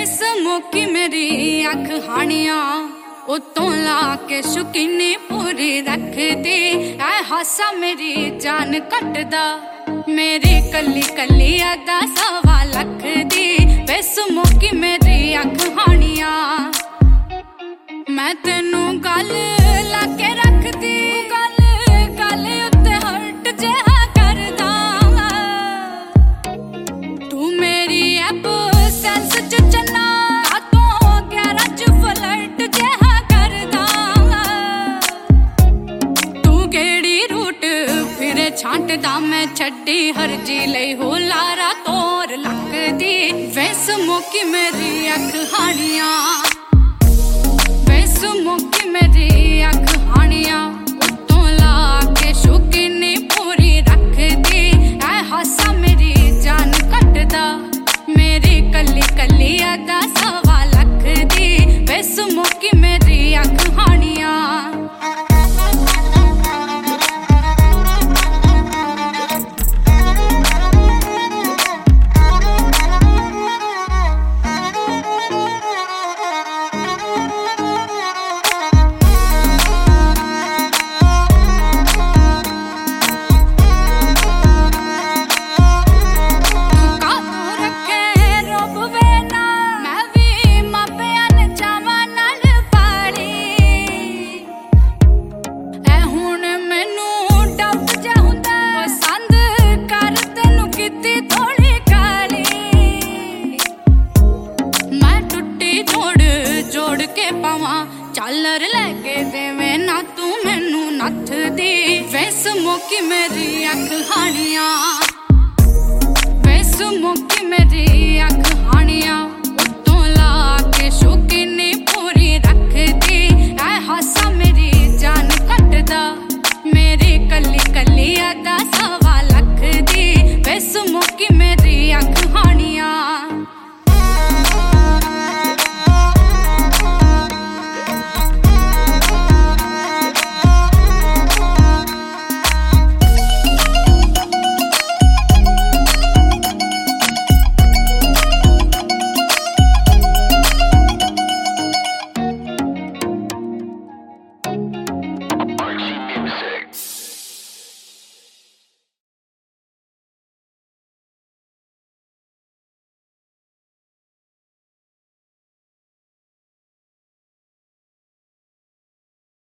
समोकी मेरी अख हानिया उतों ला के शुकीनी पूरी रख दी। ऐ हासा मेरी जान कटदा मेरी कली कली अदा सवा लख दी। बेसमोकी मेरी अख हानिया मैं तेनू गल लाके रख दी। गल गल उत्ते हर्ट जेहा करदा तू मेरी ऐप सेंस च चन्ना तो गैरा च फ्लर्ट जेहा करदा। तू केड़ी रूट फिरे छांटदा मैं छड्डी हर जी लई हो लारा तोर लक दी। बेसमोकी मेरी अख हानिया बेसमोकी मेरी अख हानिया उतों ला के शुकीनी पूरी रख दी। ऐ हासा मेरी जान कटदा मेरी कली कली अदा सवा लख दी। बेसमोकी मेरी अख हानिया चालर लेके देवे ना तू मैनू नथ दी। बेसमोकी मेरी अख हानिया बेसमोकी मेरी अख